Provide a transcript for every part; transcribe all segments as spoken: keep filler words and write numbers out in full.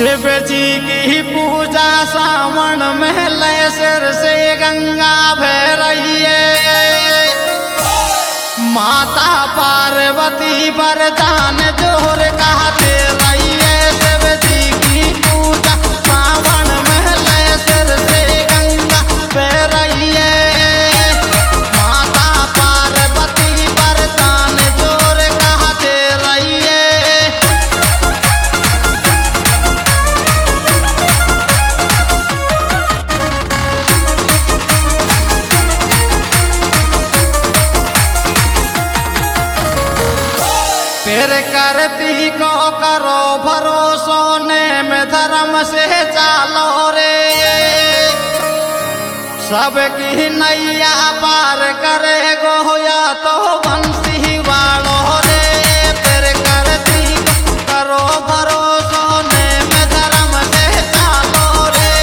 शिव जी की पूजा सावन में लय सिर से गंगा बह रही है। माता पार्वती वरदान जोर कहते रही है। शिव जी की पूजा सावन में लय सिर से गंगा बह रही है। माता पार्वती वरदान जोर कहते रही है। फिर करती को करो भरोसो ने में धर्म से चालो रे। सबकी नैया पार करे गो या तो बंसी वालो रे। फिर करती को करो भरोसो ने में धर्म से चालो रे।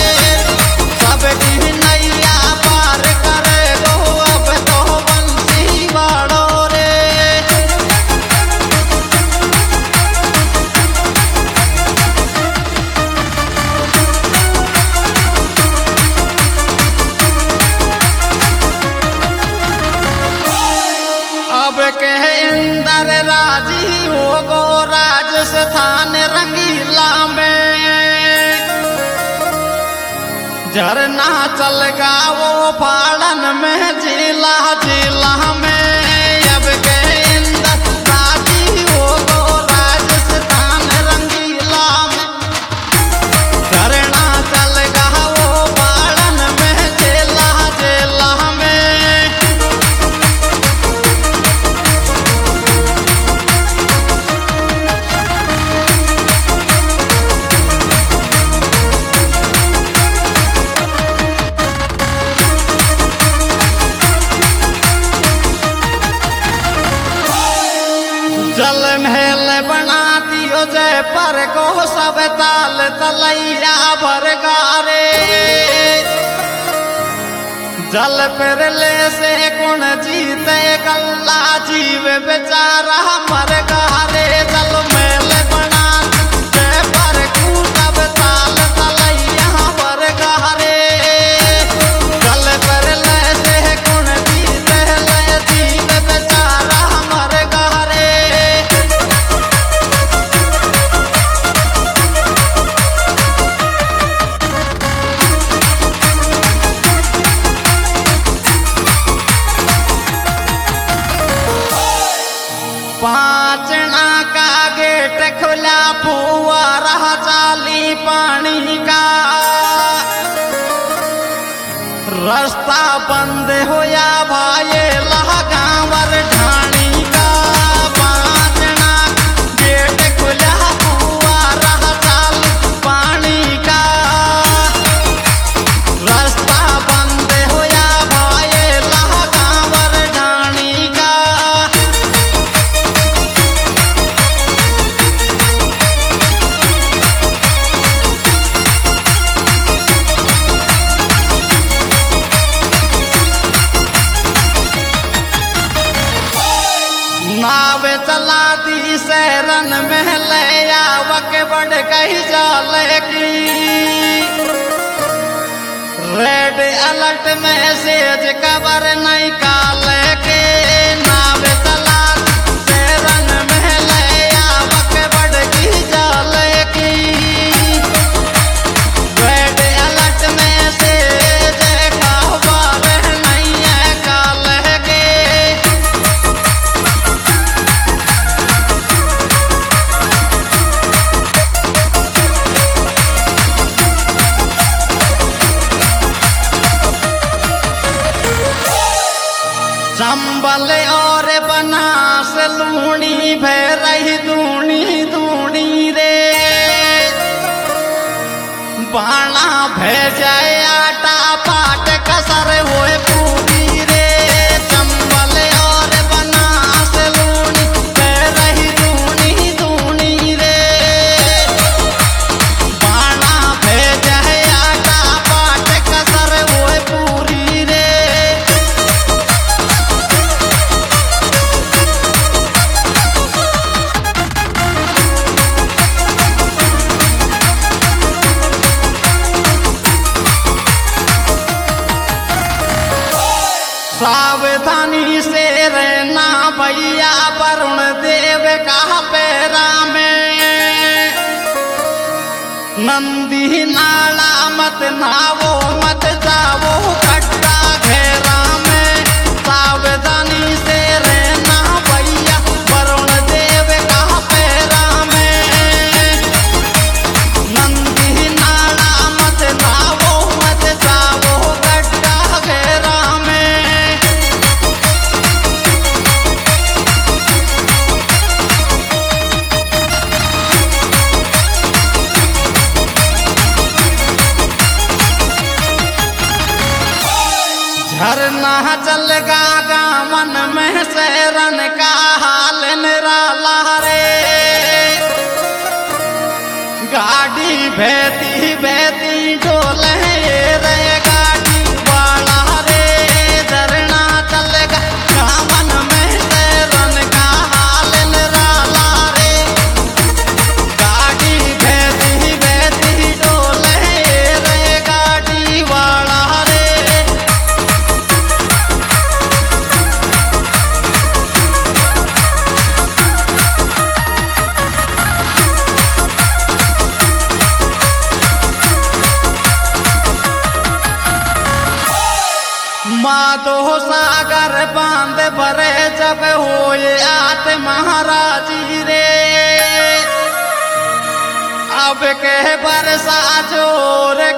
सबकी नैया पार करे गो अब तो बंसी वालो रे। अब कह इंदर राजी हो गो राजस्थान रंगीला में। झरना चल गा वो पालन में जिला जिला में। अब कह इंदर राजी हो गो राजस्थान रंगीला में। झरना चल गा वो पालन में जिला जिला में। जल महल बनाती हो जय पर को सब ताल तलैया भर गारे। जल पर ले से गुण जीते गल्ला जीव बेचारा मर गारे। जल महल बनाती जय पर को सब ताल तलैया भर गारे। जल पर ले से गुण जीते ले जीव बेचारा मर गारे। पांचना का गेट खुला फुवारा चाली पानी का। रास्ता बंद होया भाई लगावर ढाणी का। पांचना गेट खुला फुवारा चाली पानी का। रास्ता बंद होया भाई लगावर ढाणी का। नाव चला दी शहरन में ले आवक बढ़ कही जाले की। रेड अलर्ट मैसेज खबर नहीं काले के। नाव चला दी शहरन में ले आवक बढ़ कही जाले की। रेड अलर्ट मैसेज खबर नहीं है काले के। चंबल और बनास लूणी भय रही दूनी दूनी रे। बाणा भय जाए आटा पाट कसर होए पूरी रे। चंबल और बनास लूणी भय रही दूनी दूनी रे। बाणा भय जाए आटा पाट कसर होए पूरी रे। सावधानी से रहना भैया वरुण देव का पैरा में। नंदी नाला मत नावो मत जावो खट्टा घेरा में। सावधानी से रहना भैया वरुण देव का पैरा में। नंदी नाला मत नावो मत जावो खट्टा घेरा में। झरना चलगा गावन में शहरन का हाल निराला रे। गाड़ी बहती बहती डोले रे गाड़ी वाला रे। झरना चलगा गावन में शहरन का हाल निराला रे। गाड़ी बहती बहती डोले रे गाड़ी वाला रे। माधो सागर बांध भरे जब होए आत महाराजी रे। अब के बरसा जोर